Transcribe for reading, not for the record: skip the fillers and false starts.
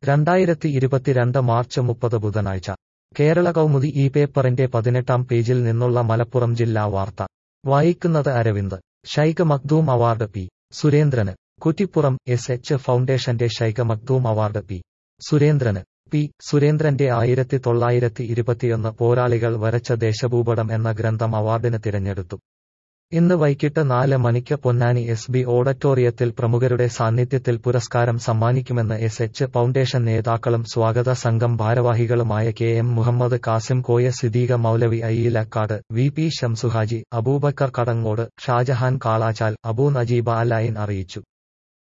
2022 March 30 ബുധനാഴ്ച കേരള കൗമുദി ഈ പേപ്പറിന്റെ 18-ാം പേജിൽ നിന്നുള്ള മലപ്പുറം ജില്ലാ വാർത്ത വായിക്കുന്നത് അരവിന്ദ്. Shaikh Makhdoom award P. സുരേന്ദ്രന്. കുറ്റിപ്പുറം. എസ് ഫൗണ്ടേഷന്റെ ശൈഖ് മഖ്ദൂം അവാർഡ് പി. സുരേന്ദ്രന്. പി. സുരേന്ദ്രന്റെ 1921 പോരാളികൾ വരച്ച ദേശഭൂപടം എന്ന ഗ്രന്ഥം അവാർഡിന് തിരഞ്ഞെടുത്തു. ഇന്ന് വൈകിട്ട് 4 മണിക്ക് പൊന്നാനി എസ്.ബി. ഓഡിറ്റോറിയത്തിൽ പ്രമുഖരുടെ സാന്നിധ്യത്തിൽ പുരസ്കാരം സമ്മാനിക്കുമെന്ന് എസ് ഫൗണ്ടേഷൻ നേതാക്കളും സ്വാഗത സംഘം ഭാരവാഹികളുമായ K M. Muhammad Kasim Koya, Siddique Maulavi Ayyilakkad, V P. Shamsuhaji, Abubakar Kadangode, Shajahan Kalachal, Abu Najeeb Al Ain അറിയിച്ചു.